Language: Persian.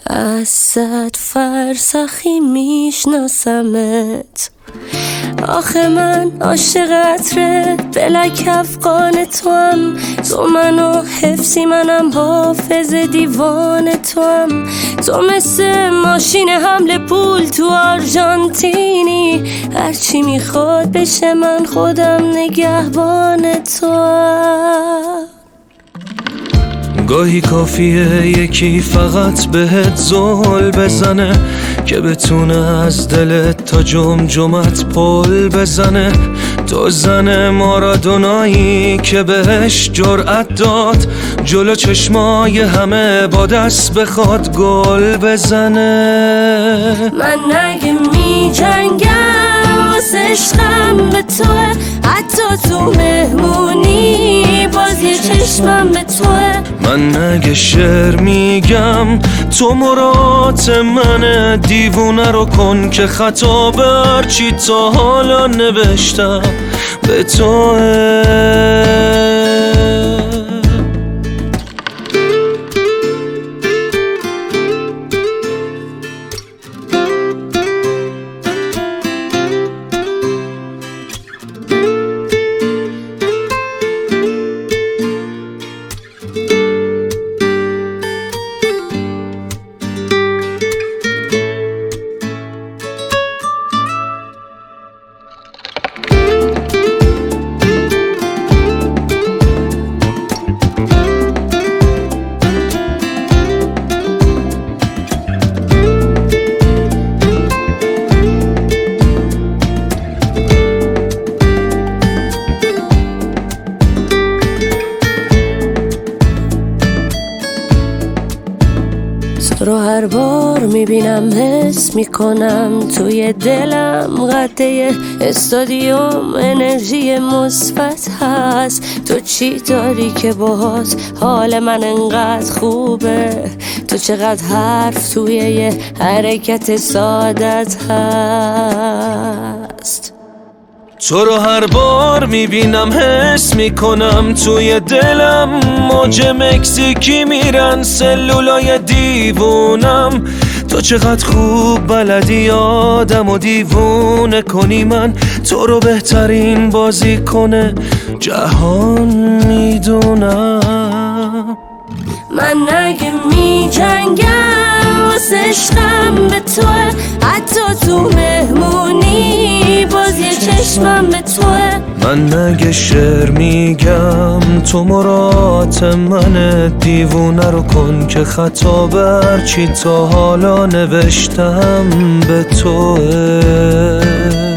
از 100 فرسخی میشناسمت. آخه من عاشق عطر بلک افغان توام، تو منو حفظی منم حافظ دیوان توام. تو مثل ماشین حمل پول تو آرژانتینی، هرچی میخواد بشه من خودم نگهبان توام. گاهی کافیه یکی فقط بهت زل بزنه که بتونه از دلت تا جمجمت پل بزنه. تو زن مارادونایی که بهش جرأت داد جلو چشمای همه با دست بخواد گل بزنه. من نگه می جنگم واسه عشقم به توه، حتی تو مهمونی باز یه چشمم به توه. من نگه شعر میگم تو مراد من، دیوونه رو کن که خطا بر چی تا حالا نوشتم به توه. تو رو هر بار میبینم حس میکنم توی دلم قده استادیوم انرژی مثبت هست. تو چی داری که باهات حال من انقدر خوبه؟ تو چقدر حرف توی یه حرکت سادت هست. تو رو هر بار میبینم حس میکنم توی دلم موج مکزیکی میرن سلولای دیوونم. تو چقدر خوب بلدی آدم و دیوونه کنی، من تو رو بهترین بازی کنه جهان میدونم. من نگه می جنگم واسه عشقم به توه، حتی تو مهمونی باز یه چشمم به توه. من نگه شعر میگم تو مراد من، دیوونه رو کن که خطا بر چی تا حالا نوشتم به توه.